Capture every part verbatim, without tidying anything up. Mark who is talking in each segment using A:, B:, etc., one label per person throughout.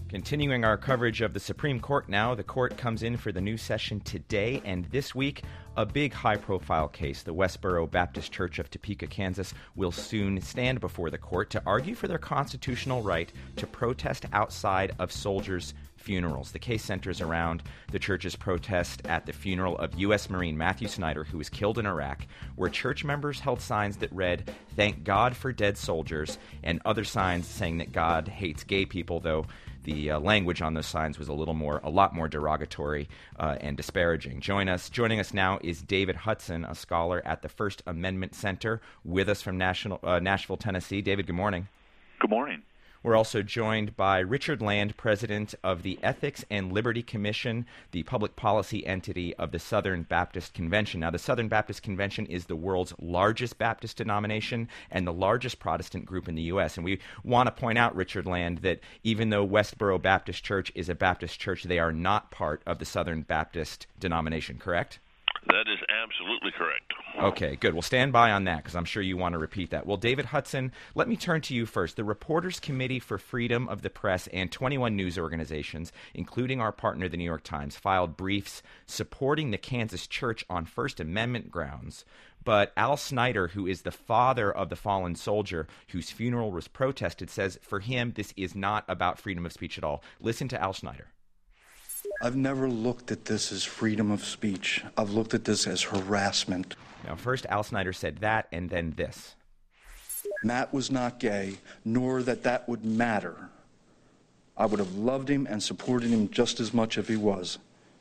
A: Continuing our coverage of the Supreme Court now, the court comes in for the new session today, and this week, a big high-profile case. The Westboro Baptist Church of Topeka, Kansas, will soon stand before the court to argue for their constitutional right to protest outside of soldiers' funerals. The case centers around the church's protest at the funeral of U S Marine Matthew Snyder, who was killed in Iraq, where church members held signs that read, "Thank God for dead soldiers," and other signs saying that God hates gay people, though the uh, language on those signs was a little more, a lot more derogatory uh, and disparaging. Join us. Joining us now is David Hudson, a scholar at the First Amendment Center, with us from National, uh, Nashville, Tennessee. David, good morning.
B: Good morning.
A: We're also joined by Richard Land, president of the Ethics and Liberty Commission, the public policy entity of the Southern Baptist Convention. Now, the Southern Baptist Convention is the world's largest Baptist denomination and the largest Protestant group in the U S And we want to point out, Richard Land, that even though Westboro Baptist Church is a Baptist church, they are not part of the Southern Baptist denomination, correct?
C: That is absolutely correct.
A: Okay, good. Well, stand by on that because I'm sure you want to repeat that. Well, David Hudson, let me turn to you first. The Reporters Committee for Freedom of the Press and twenty-one news organizations, including our partner, the New York Times, filed briefs supporting the Kansas Church on First Amendment grounds. But Al Snyder, who is the father of the fallen soldier whose funeral was protested, says for him this is not about freedom of speech at all. Listen to Al Snyder.
D: I've never looked at this as freedom of speech. I've looked at this as harassment.
A: Now, first, Al Snyder said that, and then this.
D: Matt was not gay, nor that that would matter. I would have loved him and supported him just as much if he was.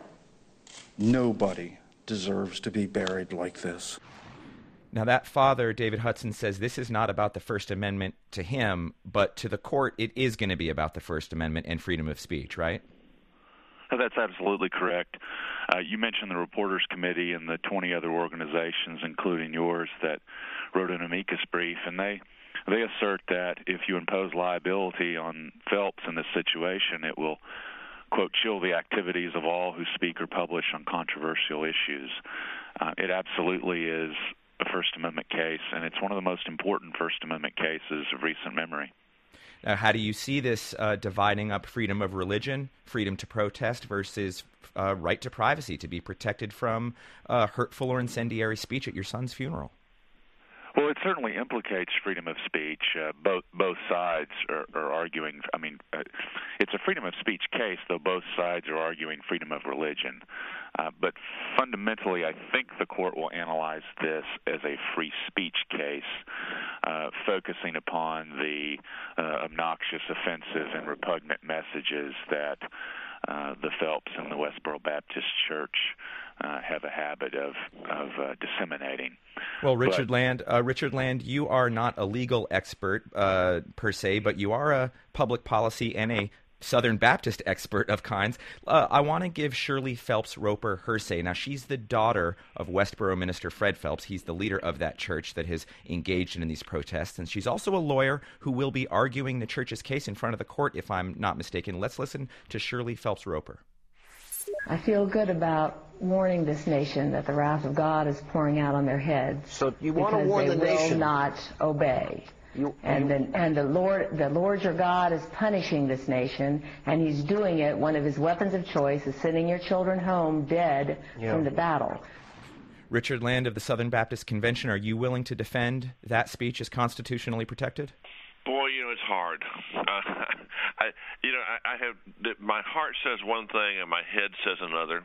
D: Nobody deserves to be buried like this.
A: Now, that father, David Hudson, says this is not about the First Amendment to him, but to the court, it is going to be about the First Amendment and freedom of speech, right?
B: That's absolutely correct. Uh, you mentioned the Reporters Committee and the twenty other organizations, including yours, that wrote an amicus brief, and they they assert that if you impose liability on Phelps in this situation, it will, quote, chill the activities of all who speak or publish on controversial issues. Uh, it absolutely is a First Amendment case, and it's one of the most important First Amendment cases of recent memory.
A: Now, how do you see this uh, dividing up freedom of religion, freedom to protest, versus uh, right to privacy, to be protected from uh, hurtful or incendiary speech at your son's funeral?
B: Well, it certainly implicates freedom of speech. Uh, both both sides are, are arguing. I mean, uh, it's a freedom of speech case, though both sides are arguing freedom of religion. Uh, but fundamentally, I think the court will analyze this as a free speech case, uh, focusing upon the uh, obnoxious, offensive, and repugnant messages that uh, the Phelps and the Westboro Baptist Church uh, have a habit of of uh, disseminating.
A: Well, Richard
B: but,
A: Land, uh, Richard Land, you are not a legal expert uh, per se, but you are a public policy and a Southern Baptist expert of kinds. Uh, I want to give Shirley Phelps Roper her say. Now, she's the daughter of Westboro minister Fred Phelps. He's the leader of that church that has engaged in these protests. And she's also a lawyer who will be arguing the church's case in front of the court, if I'm not mistaken. Let's listen to Shirley Phelps Roper.
E: I feel good about warning this nation that the wrath of God is pouring out on their heads.
F: So you want to warn the
E: nation? Because they will
F: nation.
E: not obey.
F: You,
E: and
F: you,
E: the, and the Lord, the Lord your God is punishing this nation, and He's doing it. One of His weapons of choice is sending your children home dead
F: yeah.
E: from the battle.
A: Richard Land of the Southern Baptist Convention, are you willing to defend that speech as constitutionally protected?
C: Boy, you know, it's hard. Uh, I, you know, I, I have my heart says one thing and my head says another.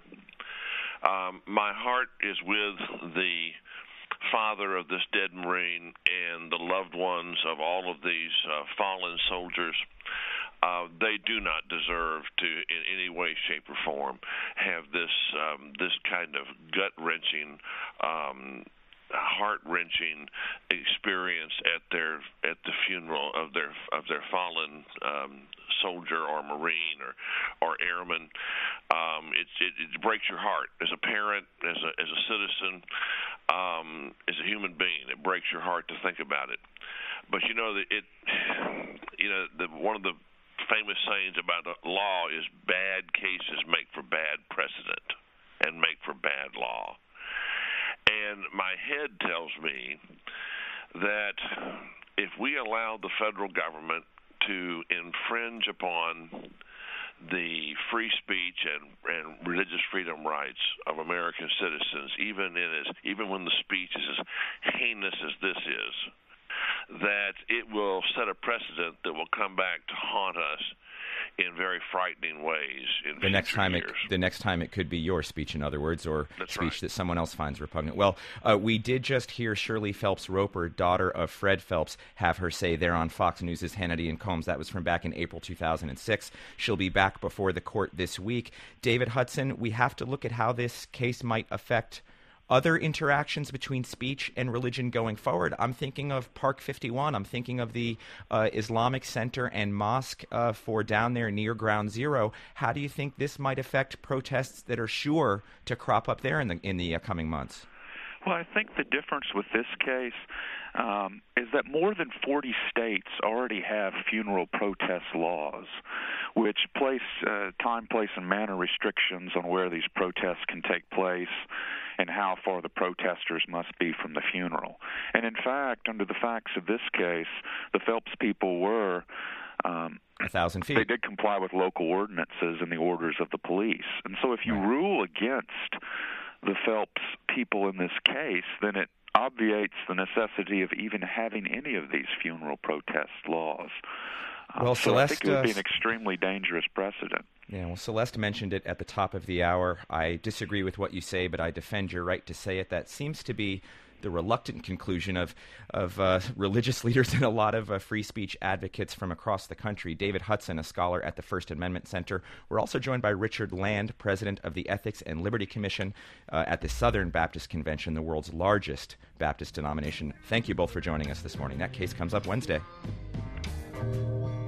C: Um, my heart is with the father of this dead Marine and the loved ones of all of these uh, fallen soldiers. Uh, they do not deserve to, in any way, shape, or form, have this um, this kind of gut-wrenching, um, heart-wrenching experience at their at the funeral of their of their fallen um, soldier or Marine or or airman. Um, it, it, it breaks your heart as a parent, as a as a citizen, um, as a human being. It breaks your heart to think about it. But you know, it you know the one of the famous sayings about law is bad cases make for bad precedent and make for bad law. And my head tells me that if we allow the federal government to infringe upon the free speech and, and religious freedom rights of American citizens, even in as, even when the speech is as heinous as this is, that it will set a precedent that will come back to haunt us in very frightening ways in
A: the next time
C: years.
A: It, the next time it could be your speech, in other words, or
C: That's
A: speech
C: right.
A: that someone else finds repugnant. Well, uh, we did just hear Shirley Phelps Roper, daughter of Fred Phelps, have her say there on Fox News' Hannity and Combs. That was from back in April two thousand six. She'll be back before the court this week. David Hudson, we have to look at how this case might affect other interactions between speech and religion going forward. I'm thinking of Park fifty-one. I'm thinking of the uh, Islamic Center and Mosque uh, for down there near Ground Zero. How do you think this might affect protests that are sure to crop up there in the in the uh, coming months?
B: Well, I think the difference with this case um, is that more than forty states already have funeral protest laws, which place uh, time, place, and manner restrictions on where these protests can take place and how far the protesters must be from the funeral. And in fact, under the facts of this case, the Phelps people were um,
A: a thousand feet.
B: They did comply with local ordinances and the orders of the police. And so if you
A: right.
B: rule against the Phelps people in this case, then it obviates the necessity of even having any of these funeral protest laws. Um,
A: well,
B: so
A: Celeste,
B: I think it would be
A: uh,
B: an extremely dangerous precedent.
A: Yeah, well, Celeste mentioned it at the top of the hour. I disagree with what you say, but I defend your right to say it. That seems to be the reluctant conclusion of of uh, religious leaders and a lot of uh, free speech advocates from across the country. David Hudson, a scholar at the First Amendment Center. We're also joined by Richard Land, president of the Ethics and Liberty Commission uh, at the Southern Baptist Convention, the world's largest Baptist denomination. Thank you both for joining us this morning. That case comes up Wednesday.